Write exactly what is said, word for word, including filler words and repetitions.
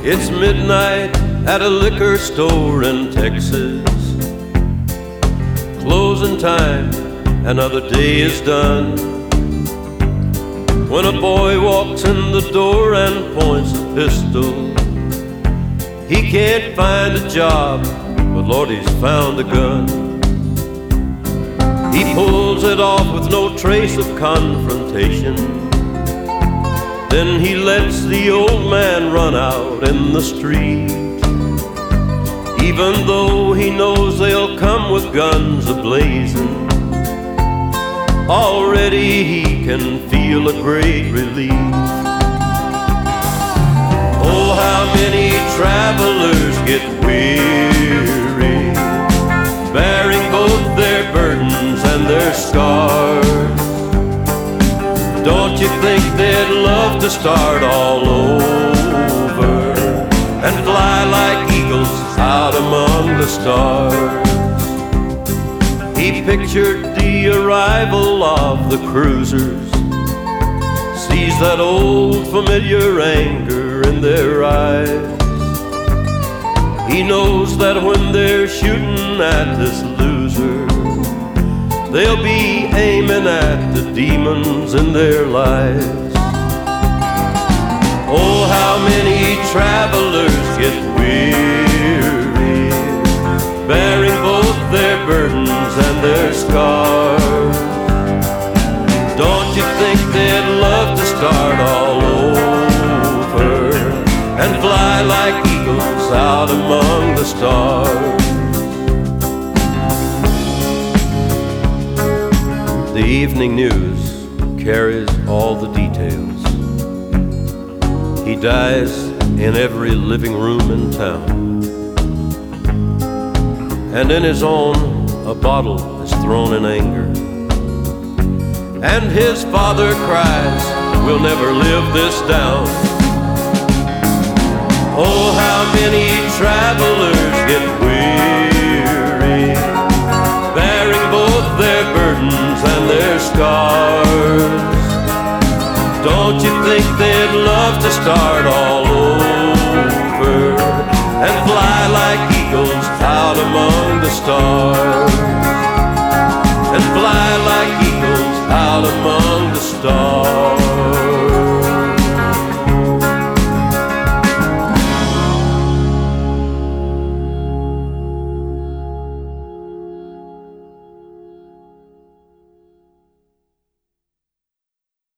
It's midnight at a liquor store in Texas. Closing time, another day is done. When a boy walks in the door and points a pistol, he can't find a job, but Lord, he's found a gun. He pulls it off with no trace of confrontation. Then he lets the old man run out in the street, even though he knows they'll come with guns a-blazing. Already he can feel a great relief. Oh, how many travelers get weary, bearing both their burdens and their scars. Don't you think they'd love to start all over and fly like eagles out among the stars? He pictured the arrival of the cruisers, sees that old familiar anger in their eyes. He knows that when they're shooting at this loser, they'll be aiming at the demons in their lives. Oh, how many travelers get weary, bearing both their burdens and their scars. Don't you think they'd love to start all over and fly like eagles out among the stars? The evening news carries all the details. He dies in every living room in town, and in his own a bottle is thrown in anger. And his father cries, "We'll never live this down." Oh, how many travelers get weary, bearing both their burdens and their scars. Don't you think they'd love to start all over and fly like eagles out among the stars? And fly like eagles out among the stars.